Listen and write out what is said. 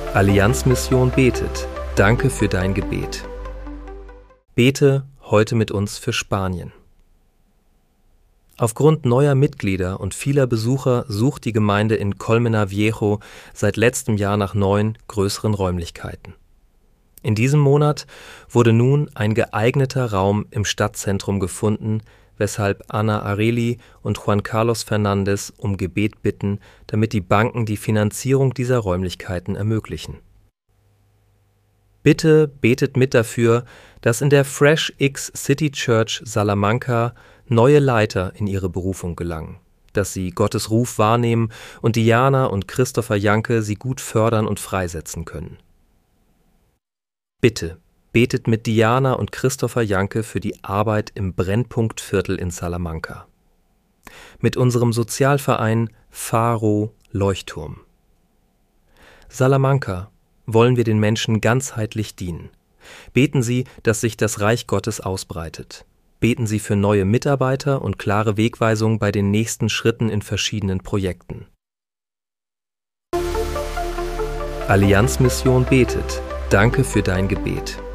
Allianz-Mission betet. Danke für dein Gebet. Bete heute mit uns für Spanien. Aufgrund neuer Mitglieder und vieler Besucher sucht die Gemeinde in Colmenar Viejo seit letztem Jahr nach neuen, größeren Räumlichkeiten. In diesem Monat wurde nun ein geeigneter Raum im Stadtzentrum gefunden, weshalb Ana Areli und Juan Carlos Fernandez um Gebet bitten, damit die Banken die Finanzierung dieser Räumlichkeiten ermöglichen. Bitte betet mit dafür, dass in der Fresh X City Church Salamanca neue Leiter in ihre Berufung gelangen, dass sie Gottes Ruf wahrnehmen und Diana und Christopher Janke sie gut fördern und freisetzen können. Bitte betet mit Diana und Christopher Janke für die Arbeit im Brennpunktviertel in Salamanca. Mit unserem Sozialverein Faro Leuchtturm. Salamanca wollen wir den Menschen ganzheitlich dienen. Beten Sie, dass sich das Reich Gottes ausbreitet. Beten Sie für neue Mitarbeiter und klare Wegweisung bei den nächsten Schritten in verschiedenen Projekten. Allianz-Mission betet. Danke für dein Gebet.